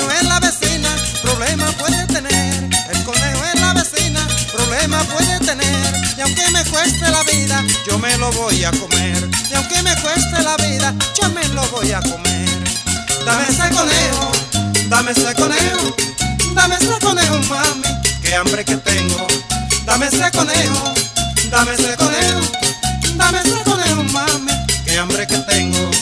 conejo es la vecina, problema puede tener. El conejo es la vecina, problema puede tener. Y aunque me cueste la vida, yo me lo voy a comer. Y aunque me cueste la vida, yo me lo voy a comer. Dame ese conejo, dame ese conejo, dame ese conejo, mami, qué hambre que tengo. Dame ese conejo, dame ese conejo, dame ese conejo, mami, qué hambre que tengo.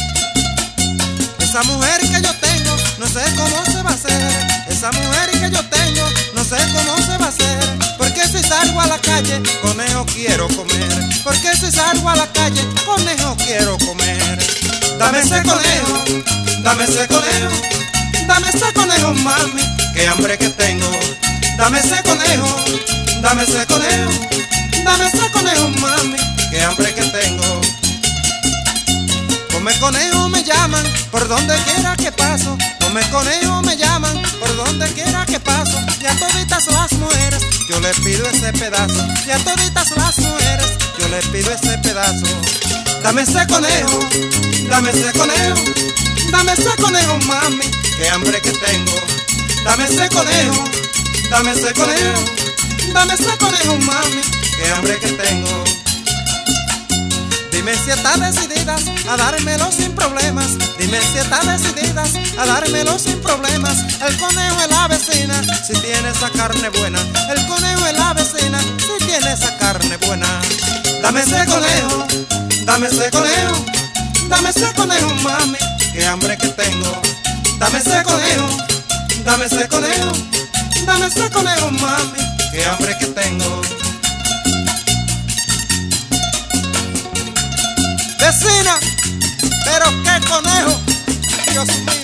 Esa mujer que yo tengo, no sé cómo se va a hacer. Esa mujer que yo tengo, no sé cómo se va a hacer. Porque si salgo a la calle, conejo quiero comer. Porque si salgo a la calle, conejo quiero comer. Dame ese conejo, dame ese conejo, dame ese conejo, mami, qué hambre que tengo. Dame ese conejo, dame ese conejo, dame ese conejo, mami, qué hambre que tengo. Come conejo me llaman por donde quiera que paso. Come conejo me llaman por donde quiera que paso. Y a toditas las mujeres yo les pido ese pedazo. Y a toditas las mujeres yo les pido ese pedazo. Dame ese conejo, dame ese conejo, dame ese conejo, mami, qué hambre que tengo. Dame ese conejo, dame ese conejo, dame ese conejo, mami, qué hambre que tengo. Dime si estás decidida a dármelo sin problemas. Dime si estás decidida a dármelo sin problemas. El conejo es la vecina, si tiene esa carne buena. El conejo es la vecina, si tiene esa carne buena. Dame ese conejo, dame ese conejo, dame ese conejo, mami, qué hambre que tengo. Dame ese conejo, dame ese conejo, dame ese conejo, mami, qué hambre que tengo. Vecina, pero qué conejo, Dios mío.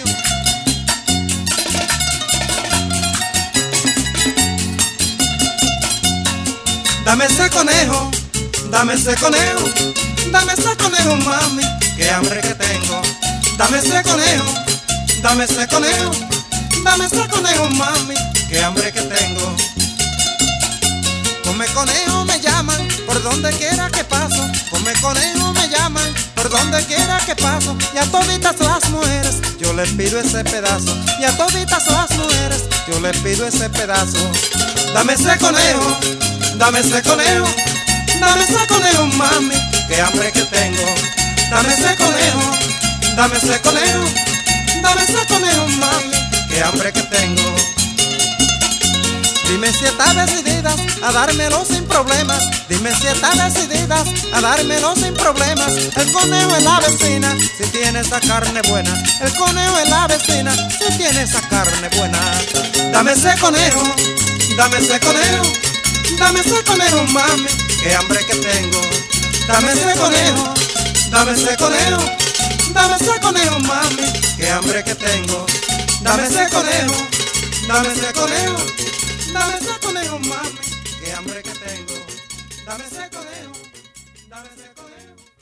Dame ese conejo, dame ese conejo, dame ese conejo, mami, qué hambre que tengo. Dame ese conejo, dame ese conejo, dame ese conejo, mami, qué hambre que tengo. Come conejo me llaman por donde quiera que paso. Come conejo me llaman por donde quiera que paso. Y a toditas las mujeres yo les pido ese pedazo. Y a toditas las mujeres yo les pido ese pedazo. Dame ese conejo, dame ese conejo, dame ese conejo, mami, qué hambre que tengo. Dame ese conejo, dame ese conejo, dame ese conejo, mami, qué hambre que tengo. Dime si estás decidida a dármelo sin problemas. Dime si estás decidida a dármelo sin problemas. El conejo es la vecina, si tiene esa carne buena. El conejo es la vecina, si tiene esa carne buena. Dame ese conejo, dame ese conejo, dame ese conejo, mami, qué hambre que tengo. Dame ese conejo, dame ese conejo, dame ese conejo, mami, qué hambre que tengo. Dame ese conejo, dame ese conejo, dame ese conejo, mami, qué hambre que tengo. Dame ese conejo, dame ese conejo.